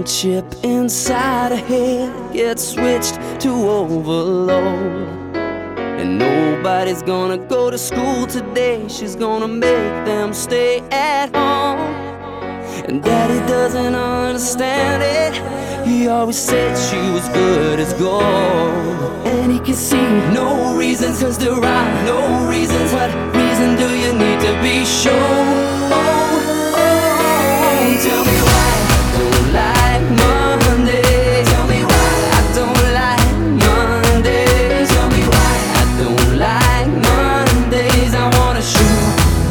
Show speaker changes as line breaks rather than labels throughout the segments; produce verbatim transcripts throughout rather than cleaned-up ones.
chip inside her head gets switched to overload. And nobody's gonna go to school today, she's gonna make them stay at home. And Daddy doesn't understand it, he always said she was good as gold. And he can see no reasons, cause there are no reasons. What reason do you need to be shown? Oh, oh, oh, tell me why I don't like Monday. Tell me why I don't like Monday. Tell me why I don't like Mondays. I wanna shoot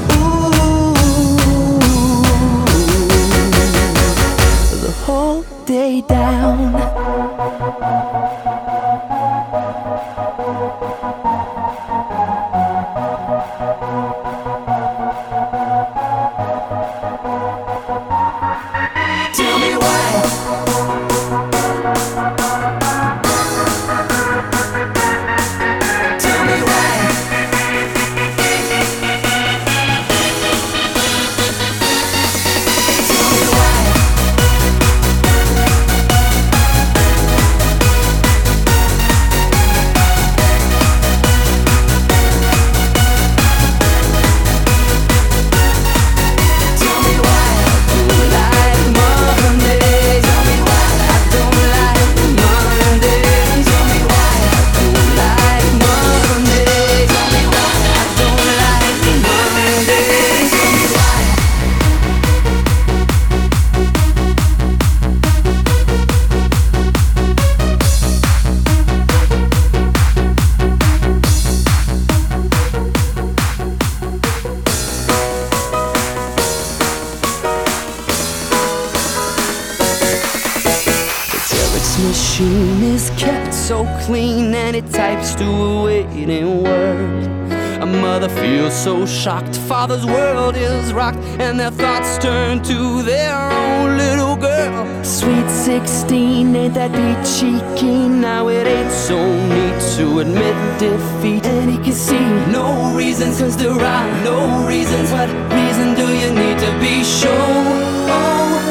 ooh the whole day down. Tell me why. Tell me why. Tell me why. Tell me why I don't like Monday. Tell me why I don't like Monday. Tell me why I don't like Monday. Tell me why I don't like Monday. Tell me why. Derek's machine is kept so clean, and it types to a waiting word. A mother feels so shocked, father's world is rocked, and their thoughts turn to their own little girl. Sweet sixteen, ain't that be cheeky? Now it ain't so neat to admit defeat. And he can see no reasons, cause there are no reasons. What reason do you need to be shown? Oh,